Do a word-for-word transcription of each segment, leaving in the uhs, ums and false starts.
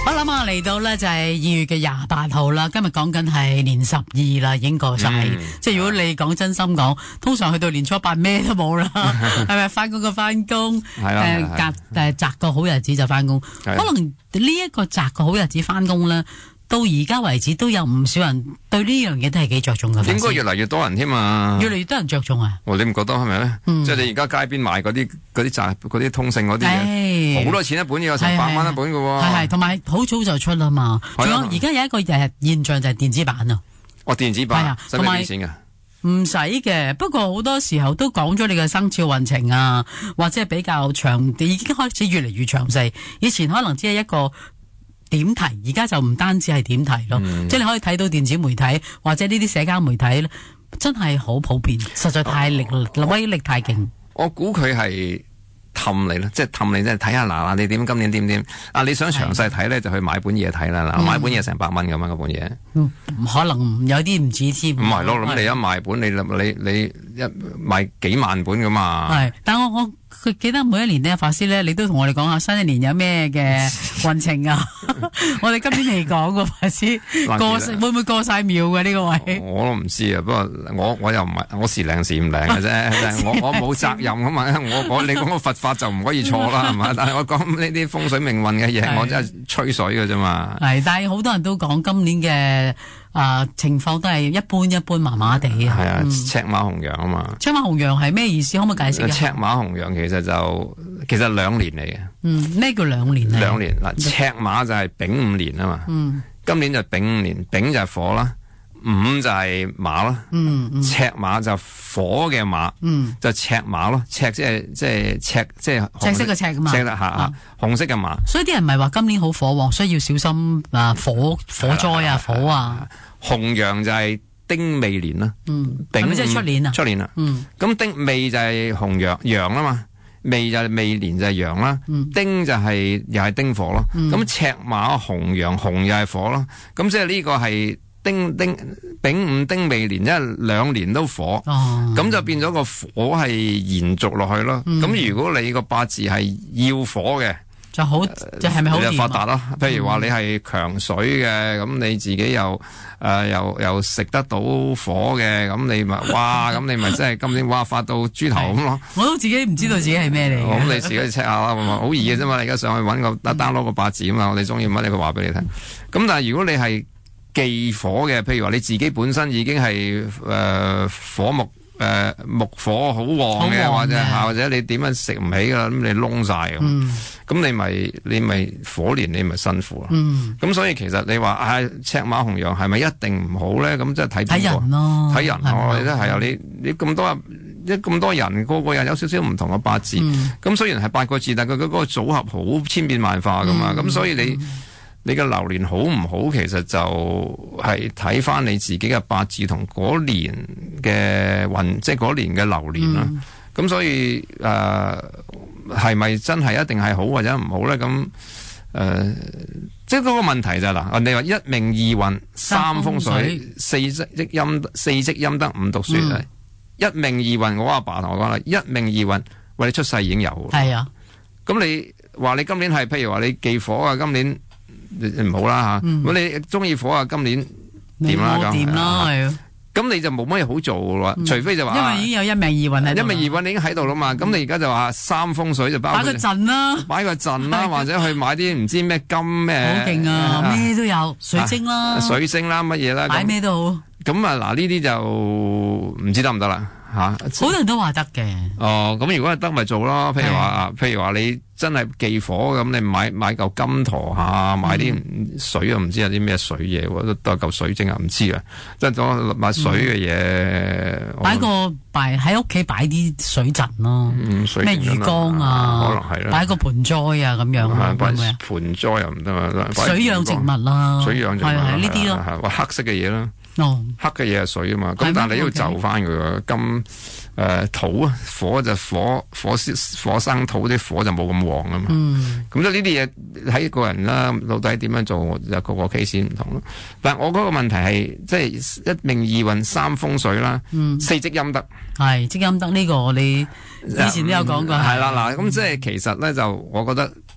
我諗啊，嚟到咧就係二月嘅廿八號啦。今日講緊係年十二啦，已經過晒。嗯、即係如果你講真心講，通常去到年初八咩都冇啦，係咪？翻工嘅翻工，誒夾誒擇個好日子就翻工。可能呢一個擇個好日子翻工咧，到而家為止都有唔少人對呢樣嘢都係幾着重嘅。 應該越嚟越多人添啊！ 越嚟越多人着重啊！ 哦，你唔覺得係咪咧？嗯、即係你而家街邊賣嗰啲嗰啲雜嗰啲通勝嗰啲嘢，好多錢一本，要有成百蚊一本嘅喎。係係，同埋好早就出啦嘛。仲有而家有一個誒現象就係電子版啊。哦，電子版使唔使俾錢㗎？ 唔使嘅，不過好多時候都講咗你嘅生肖運程啊，或者係比較長，已經開始越嚟越詳細。以前可能只係一個點題，而家就唔單止係點題咯，嗯、即係你可以睇到電子媒體或者呢啲社交媒體咧，真係好普遍，實在太力，哦、威力太勁。 我估佢係氹你啦，即係氹你，即係睇下嗱嗱你點今年點點啊！你想詳細睇咧，就去買本嘢睇啦。嗱、嗯，買本嘢成百蚊咁樣嗰本嘢， 嗯，可能有啲唔止添。唔係咯，咁你一買本，你你你一買幾萬本噶嘛？係， 但我我。佢記得每一年咧，法師咧，你都同我哋講下新一年有咩嘅運程啊？我哋今年未講過，法師過會唔會過晒廟嘅呢個位？ 我都唔知啊，不過我我又唔係我時靈時唔靈嘅啫，我我冇責任啊嘛，我我你講個佛法就唔可以錯啦，係嘛？但係我講呢啲風水命運嘅嘢，我真係吹水嘅啫嘛。係，但係好多人都講今年嘅。啊、呃，情況都係一般一般，麻麻地啊。係啊， 嗯、赤馬紅羊啊嘛。 赤馬紅羊係咩意思？可唔可以解釋？ 赤馬紅羊其實就其實兩年嚟嘅。 嗯，咩叫兩年咧？ 兩年嗱，赤馬就係丙午年啊嘛。嗯，今年就丙午年，丙就係火啦，午就係馬啦。嗯嗯，赤馬就火嘅馬。嗯，就赤馬咯，赤即係即係赤即係赤色嘅赤嘛。 赤啦吓吓，紅色嘅馬。 所以啲人唔係話今年好火旺，所以要小心啊火火災啊火啊。 紅羊就係丁未年啦， 嗯，係咪即係出年啊？ 出年啦，嗯，咁丁未就係紅羊羊啦嘛，未就係未年就係羊啦，嗯、丁就係、是、又係丁火咯，咁、嗯、赤馬紅羊紅又係火咯，咁即係呢個係丁丁丙午丁未年，即係兩年都火，咁、哦、就變咗個火係延續落去咯，咁、嗯、如果你個八字係要火嘅。 就好，就係咪好？ 你就發達咯。譬如話你係強水嘅，咁、嗯、你自己又誒、呃、又又食得到火嘅，咁你咪哇，咁你咪真係今年哇發到豬頭咁咯。我都自己唔知道自己係咩嚟。咁、嗯、你自己 check 下啦，好易嘅啫嘛。你而家上去搵個 download 個八字啊嘛，我哋中意乜你佢話俾你聽。咁但係如果你係忌火嘅，譬如話你自己本身已經係誒、呃、火木。誒、呃，木火好旺嘅，或者或者你點樣食唔起噶，咁你燶晒咁，咁、嗯、你咪你咪火年你咪辛苦啦。咁、嗯、所以其實你話啊，赤馬紅羊係咪一定唔好咧？咁即係睇睇人咯，睇人咯，你都係啊！你你咁多一咁多人，個個人有少少唔同嘅八字，咁、嗯、雖然係八個字，但係佢嗰個組合好千變萬化噶嘛，咁、嗯、所以你。嗯你嘅流年好唔好，其實就係睇翻你自己嘅八字同嗰年嘅運，即係嗰年嘅流年啦。咁、嗯、所以誒，係、呃、咪真係一定係好或者唔好咧？咁誒、呃，即係嗰個問題就係、是、嗱，你話一命二運三風水四積陰四積陰德五讀書、嗯、一命二運，我阿爸同我講啦，一命二運，喂，你出世已經有。係啊，咁你話你今年係譬如話你忌火啊，今年。唔好啦吓，咁、嗯、你中意火啊？今年掂啦咁，掂啦係。咁你就冇乜嘢好做啦、嗯，除非就話，因為已經有一命二運喺度，一命二運你已經喺度啦嘛。咁、嗯、你而家就話三風水就包擺個陣啦，擺個陣啦，或者去買啲唔知咩金咩，好勁啊，咩都有，水晶啦，啊、水星啦，乜嘢啦，擺咩都好。咁啊嗱，呢啲就唔知得唔得啦吓。好多人都話得嘅。哦，咁如果係得咪做咯。譬如話，譬如話你。真係忌火咁，你買買嚿金陀下，買啲水啊，唔知有啲咩水嘢，都都係嚿水晶啊，唔知啊，即係講買水嘅嘢。擺、嗯、個擺喺屋企擺啲水陣咯，咩魚缸啊，可能係啦，擺個盆栽啊咁樣，係咪啊？盆栽又唔得啊，水養植物啦，水養植物係呢啲咯，黑色嘅嘢啦，哦，黑嘅嘢係水啊嘛，咁但係你要就翻佢金。誒、呃，土啊，火就火，火火生土，啲火就冇咁旺啊嘛。嗯，咁即係呢啲嘢睇個人啦，到底點樣做，就個個 case 唔同咯。但係我嗰個問題係，即係一命二運三風水啦，嗯、四積陰德係積陰德呢個你以前都有講過。係啦嗱，咁即係其實咧就我覺得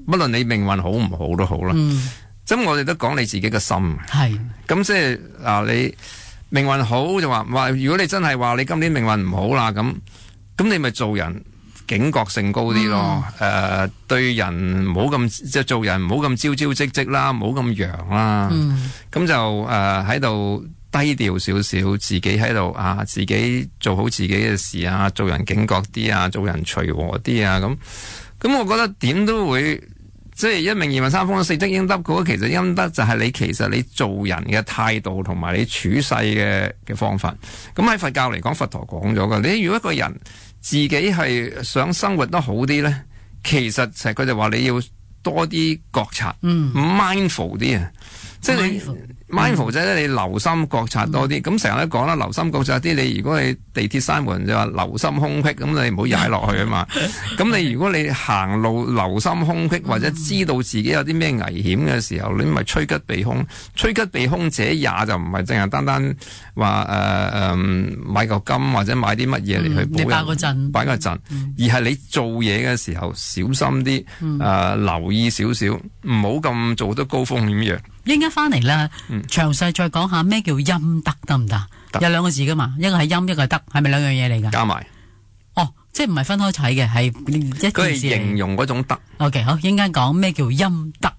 不論你命運好唔好都好啦。咁、嗯、我哋都講你自己嘅心。 係。 咁即係嗱，你命運好就話話，如果你真係話你今年命運唔好啦，咁咁你咪做人警覺性高啲咯。誒、嗯呃，對人唔好咁即係做人唔好咁朝朝夕夕啦，唔好咁揚啦。咁、嗯、就誒喺度低調少少，自己喺度啊，自己做好自己嘅事啊，做人警覺啲啊，做人隨和啲啊，咁咁我覺得點都會。即係一命二運三風四積陰德，嗰其實陰德就係你其實你做人嘅態度同埋你處世嘅嘅方法。咁喺佛教嚟講，佛陀講咗㗎。你如果一個人自己係想生活得好啲咧，其實就係佢哋話你要多啲覺察，嗯，mindful 啲啊，即係你。mindful 即係你留心覺察多啲，咁成日都講啦，留心覺察啲。你如果你地鐵閂門就話留心空隙，咁你唔好踩落去啊嘛。咁你如果你行路留心空隙，或者知道自己有啲咩危險嘅時候，你咪趨吉避凶。趨吉避凶者也，就唔係淨係單單話誒誒買個金或者買啲乜嘢嚟去保人。你擺個陣，擺個陣，嗯、而係你做嘢嘅時候小心啲，誒、嗯呃、留意少少，唔好咁做得高風險嘢。 應該翻嚟啦，詳細再講下咩叫陰德得唔得？有兩個字噶嘛，一個係陰，一個係德，係咪兩樣嘢嚟噶？ 加埋， 哦，即係唔係分開睇嘅，係一件事。 佢係形容嗰種德。 OK， 好，應該講咩叫陰德。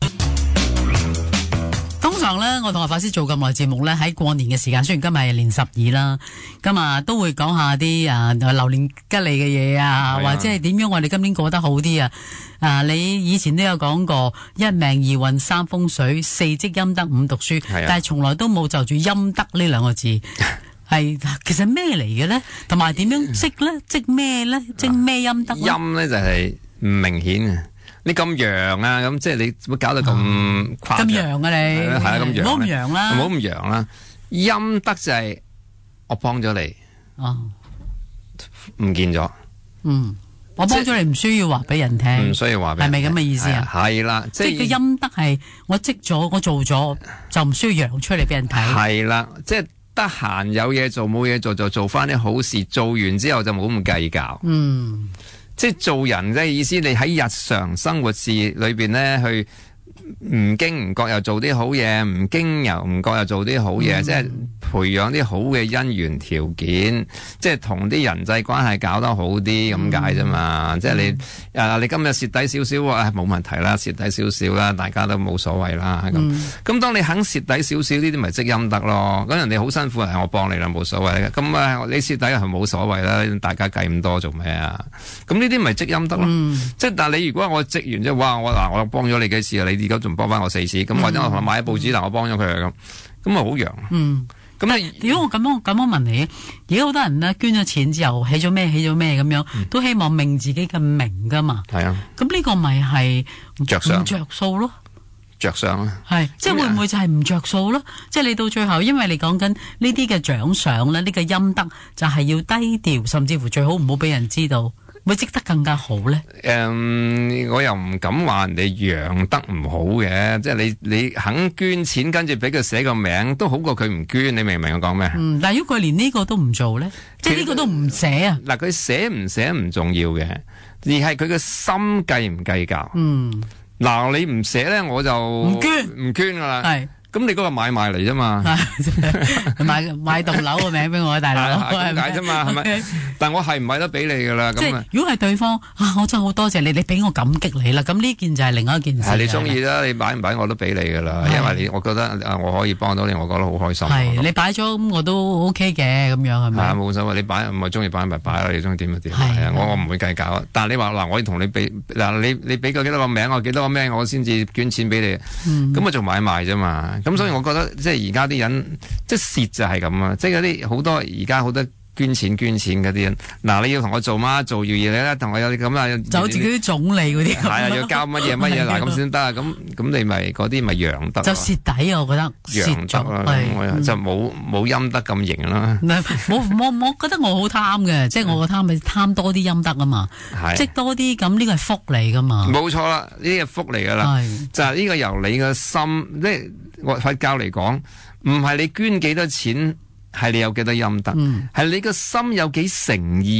通常咧，我同阿法師做咁耐節目咧，喺過年嘅時間，雖然今日係年十二啦，今日都會講下啲啊流年吉利嘅嘢啊，或者係點樣我哋今年過得好啲啊。啊，你以前都有講過一命二運三風水四積陰德五讀書，但係從來都冇就住陰德呢兩個字，係其實咩嚟嘅咧？同埋點樣積咧？積咩咧？積咩陰德？ 陰咧就係唔明顯啊！你咁陽啊，咁即係你會搞到咁誇張。咁陽啊你，係啊咁陽，唔好咁陽啦， 唔好咁陽啦。陰德就係我幫咗你，哦，唔見咗， 嗯。我幫咗你唔需要話俾人聽， 唔需要話俾人聽， 係咪咁嘅意思啊？ 係啦， 即係個陰德係我積咗，我做咗就唔需要揚出嚟俾人睇。 係啦，即係得閒有嘢做，冇嘢做就做翻啲好事，做完之後就冇咁計較。嗯，即係做人嘅意思，你喺日常生活事裏邊咧去。唔經唔覺又做啲好嘢，唔經又唔覺又做啲好嘢，嗯、即係培養啲好嘅姻緣條件，即係同啲人際關係搞得好啲咁解啫嘛。嗯、即係你誒、嗯啊，你今日蝕底少少啊，冇問題啦，蝕底少少啦，大家都冇所謂啦。咁咁、嗯，當你肯蝕底少少呢啲，咪積陰德咯。咁人哋好辛苦，係我幫你啦，冇所謂。咁啊，你蝕底係冇所謂啦，大家計咁多做咩啊？咁呢啲咪積陰德咯。嗯、即係但係你如果我積完之後，哇！我嗱我幫咗你幾次啊，你而家仲幫翻我四次，咁、嗯、或者我同佢買報紙，嗱我幫咗佢咁，咁咪好陽。嗯，咁你如果我咁樣咁樣問你，而家好多人咧捐咗錢之後起咗咩起咗咩咁樣，嗯、都希望命自己嘅名噶嘛。係啊，咁呢個咪係着數着數咯， 着相啊。 係，即係會唔會就係唔着數咯？即係你到最後，因為你講緊呢啲嘅獎賞咧，呢、呢個陰德就係要低調，甚至乎最好唔好俾人知道。會積得更加好咧？ 誒、um，我又唔敢話人哋陽德唔好嘅，即係你你肯捐錢，跟住俾佢寫個名，都好過佢唔捐。你明唔明我講咩？ 嗯，但係如果佢連呢個都唔做咧，即係呢個都唔寫啊？ 嗱，佢寫唔寫唔重要嘅，而係佢嘅心計唔計較。嗯，嗱，你唔寫咧，我就唔捐唔捐噶啦。係。咁你嗰個買賣嚟啫嘛， 買買棟樓個名俾我大佬， 係咁解啫嘛，係咪？但我係唔係得俾你噶啦？ 即係如果係對方啊，我真係好多謝你，你俾我感激你啦。咁呢件就係另外一件事。 係你中意啦，你擺唔擺我都俾你噶啦，因為你我覺得啊，我可以幫到你，我覺得好開心。 係你擺咗咁我都 OK 嘅，咁樣係咪？ 係冇所謂，你擺唔係中意擺咪擺啦，你中意點就點。係啊，我我唔會計較。但係你話嗱，我要同你俾嗱，你你俾個幾多個名，我幾多個名，我先至捐錢俾你。咁我做買賣啫嘛。咁所以我覺得。即係而家啲人，即係蝕就係咁啊！即係嗰啲好多而家好多捐錢捐錢嗰啲人，嗱你要同我做乜做要嘢咧？同我有啲咁啊， 就好似嗰啲總理嗰啲，係啊，要交乜嘢乜嘢嗱咁先得啊！咁咁你咪嗰啲咪陽德， 就蝕底啊！我覺得陽德啦，就冇冇陰德咁型啦。 冇我我覺得我好貪嘅，即係我個貪咪貪多啲陰德啊嘛，積多啲咁呢個係福嚟噶嘛。冇錯啦，呢啲係福嚟噶啦，就係呢個由你嘅心即係。我佛教嚟講，唔係你捐幾多錢，係你有幾多陰德，係、嗯、你個心有幾誠意，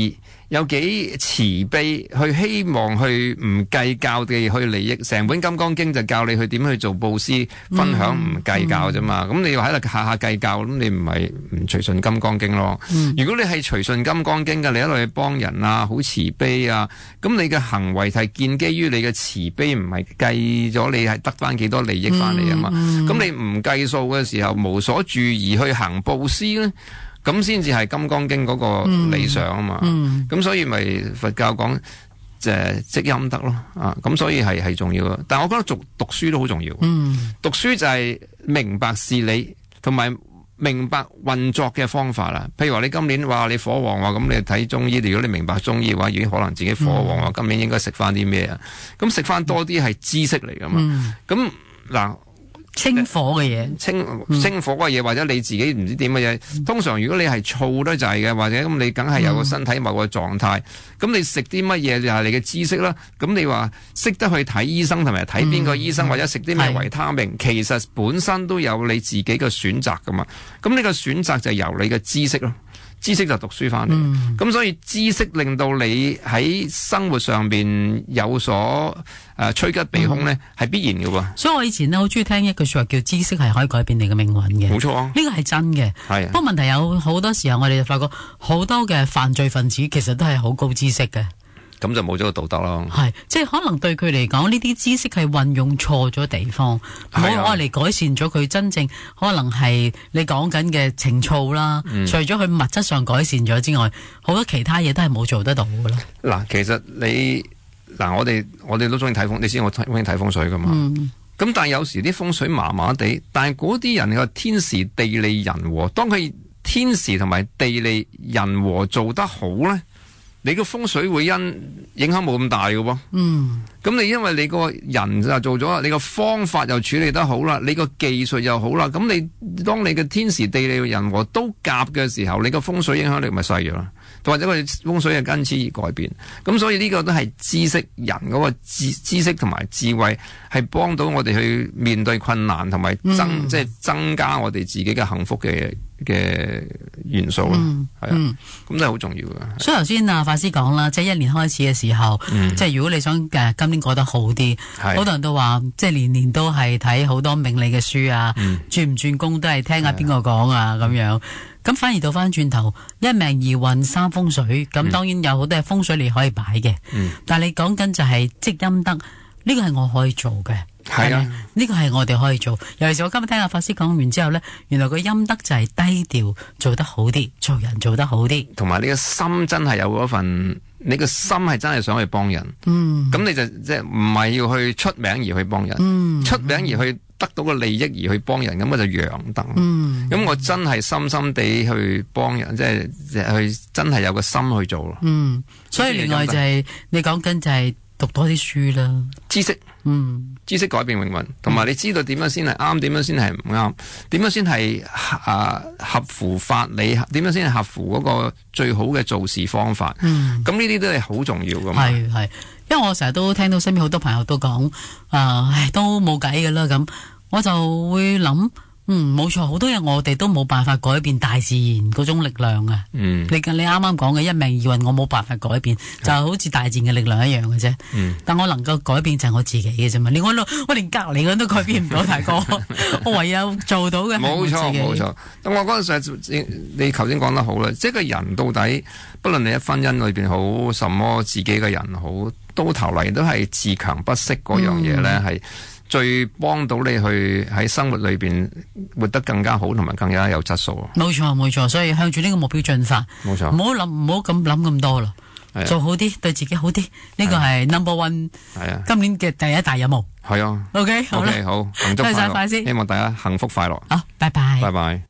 有幾慈悲，去希望去唔計較地去利益。成本金剛經就教你去點去做布施分享，唔計較啫嘛。咁、嗯嗯、你要喺度下下計較，咁你唔係唔隨順金剛經咯。嗯、如果你係隨順金剛經嘅，你一路去幫人啊，好慈悲啊，咁你嘅行為係建基於你嘅慈悲，唔係計咗你係得翻幾多利益翻嚟啊嘛。咁、嗯嗯、你唔計數嘅時候，無所住而去行布施咧，咁先至係《金剛經》嗰個理想啊嘛，咁、嗯嗯、所以咪佛教講即係積陰德咯，啊，咁所以係係重要嘅。但係我覺得讀讀書都好重要，嗯、讀書就係明白事理同埋明白運作嘅方法啦。譬如話你今年話你火旺喎，咁你睇中醫，如果你明白中醫嘅話，已經可能自己火旺喎，嗯、今年應該食翻啲咩啊？咁食翻多啲係知識嚟噶嘛？咁嗱、嗯。 清火嘅嘢， 清清火嘅嘢，或者你自己唔知點嘅嘢。通常如果你係燥得滯嘅，或者咁你梗係有個身體某個狀態。咁、嗯、你食啲乜嘢就係你嘅知識啦。咁你話識得去睇醫生同埋睇邊個醫生，嗯、或者食啲咩維他命，是其實本身都有你自己嘅選擇噶嘛。咁呢個選擇就由你嘅知識咯。知識就讀書翻嚟，咁、嗯、所以知識令到你喺生活上邊有所誒趨吉避凶咧，係、嗯、必然嘅喎。 所以我以前咧好中意聽一句說話，叫知識係可以改變你嘅命運嘅。 冇錯啊， 呢個係真嘅。係、啊，不過問題有好多時候，我哋就發覺好多嘅犯罪分子其實都係好高知識嘅。 咁就冇咗個道德咯。 係，即係可能對佢嚟講，呢啲知識係運用錯咗地方，冇愛嚟改善咗佢真正可能係你講緊嘅情操啦。嗯、除咗佢物質上改善咗之外，好多其他嘢都係冇做得到嘅啦。嗱， 其實你嗱，我哋我哋都中意睇風，你知我中意睇風水噶嘛。咁、嗯、但係有時啲風水麻麻地，但係嗰啲人嘅天時地利人和，當佢天時同埋地利人和做得好咧，你個風水會因影響冇咁大嘅喎，嗯，咁你因為你個人就做咗，你個方法又處理得好啦，你個技術又好啦，咁你當你嘅天時地利人和都夾嘅時候，你個風水影響力咪細咗啦，或者個風水係因此而改變，咁所以呢個都係知識人嗰個知知識同埋智慧，係幫到我哋去面對困難同埋增、嗯、即係增加我哋自己嘅幸福嘅嘅元素啦，係、嗯、啊，咁都係好重要嘅。 所以頭先啊法師講啦，即係一年開始嘅時候，嗯、即係如果你想誒今年過得好啲，好是多人都話，即係年年都係睇好多命理嘅書啊，嗯、轉唔轉工都係聽下邊個講啊咁樣。咁反而倒翻轉頭，一命二運三風水，咁當然有好多係風水你可以擺嘅，嗯、但係你講緊就係積陰德，呢、這個係我可以做嘅。係啊，呢個係我哋可以做。尤其是我今日聽阿法師講完之後呢，原來個陰德就係低調做得好啲，做人做得好啲， 同埋你個心真係有嗰份，你個心係真係想去幫人。嗯，咁你就即係唔係要去出名而去幫人，嗯、出名而去得到個利益而去幫人，咁我就陽德。嗯，咁我真係深深地去幫人，即係去真係有個心去做咯。嗯，所以另外就係、是、你講緊就係讀多啲書啦，知識。嗯，知識改變命運，同埋你知道點樣先係啱，點樣先係唔啱，點樣先係啊合乎法理，點樣先係合乎嗰個最好嘅做事方法。嗯，咁呢啲都係好重要噶嘛。係係，因為我成日都聽到身邊好多朋友都講，啊，唉，都冇計噶啦咁，我就會諗。嗯，冇錯，好多嘢我哋都冇辦法改變大自然嗰種力量啊。嗯，你你啱啱講嘅一命二運，我冇辦法改變，是就好似大自然嘅力量一樣嘅啫。嗯，但我能夠改變就係我自己嘅啫嘛。連我我連隔籬嗰都改變唔到，大哥，我唯有做到嘅。冇錯冇錯。咁我嗰陣時，你頭先講得好啦，即係個人到底，不論你喺婚姻裏邊好，什麼自己嘅人好，到頭嚟都係自強不息嗰樣嘢咧，係、嗯。最幫到你去喺生活裏邊活得更加好，同埋更加有質素。冇錯冇錯，所以向住呢個目標進發。冇錯，唔好諗唔好咁諗咁多啦，啊、做好啲，對自己好啲，呢個係 number one。係啊，今年嘅第一大任務。係啊。OK， 好啦， okay, 好，幸福快樂，希望大家幸福快樂。好，拜拜。拜拜。